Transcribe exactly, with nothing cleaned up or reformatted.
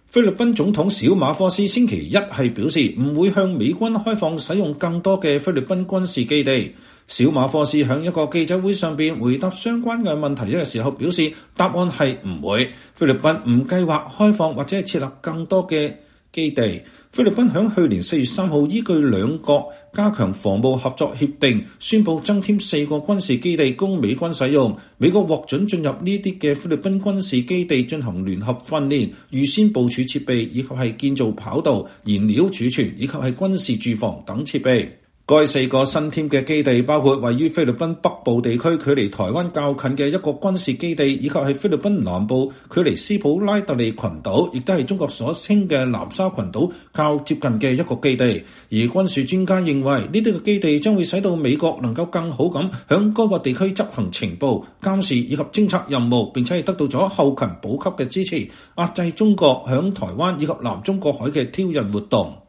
菲律賓總統小馬科斯星期一係表示唔會向美軍開放使用更多嘅菲律賓軍事基地。小馬科斯喺一個記者會上邊回答相關嘅問題嘅時候表示，答案係唔會。菲律賓唔計劃開放或者係設立更多嘅基地。菲律賓喺去年四月三號依據兩國加強防務合作協定，宣布增添四個軍事基地供美軍使用。美國獲准進入呢啲嘅菲律賓軍事基地進行聯合訓練、預先部署設備，以及係建造跑道、燃料儲存以及係軍事駐防等設備。該四個新添嘅基地包括位於菲律賓北部地區距離台灣較近嘅一個軍事基地，以及係菲律賓南部距離斯普拉特利群島，亦都係中國所稱嘅南沙群島較接近嘅一個基地。而軍事專家認為呢啲嘅基地將會使到美國能夠更好咁響該個地區執行情報、監視以及偵察任務，並且係得到咗後勤補給嘅支持，壓制中國響台灣以及南中國海嘅挑釁活動。